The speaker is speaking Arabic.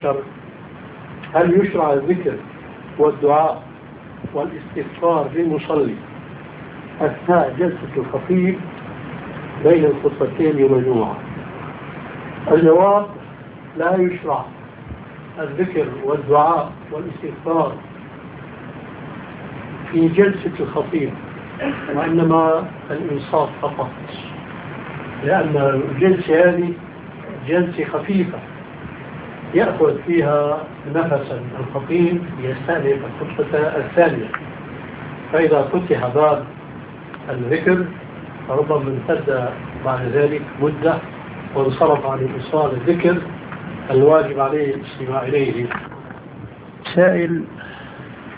هل يشرع الذكر والدعاء والاستغفار للمصلي أثناء جلسة الخطيب بين الخطبتين يوم الجمعة؟ الجواب: لا يشرع الذكر والدعاء والاستغفار في جلسة الخطيب، وإنما الإنصات فقط، لأن الجلسة هذه جلسة خفيفة يأخذ فيها نفسا الخطيب يستأنف الخطبة الثانية، فإذا فتح باب الذكر فربما امتد بعد ذلك مدة وانصرف عن إيصال الذكر الواجب عليه الاستماع إليه. سائل: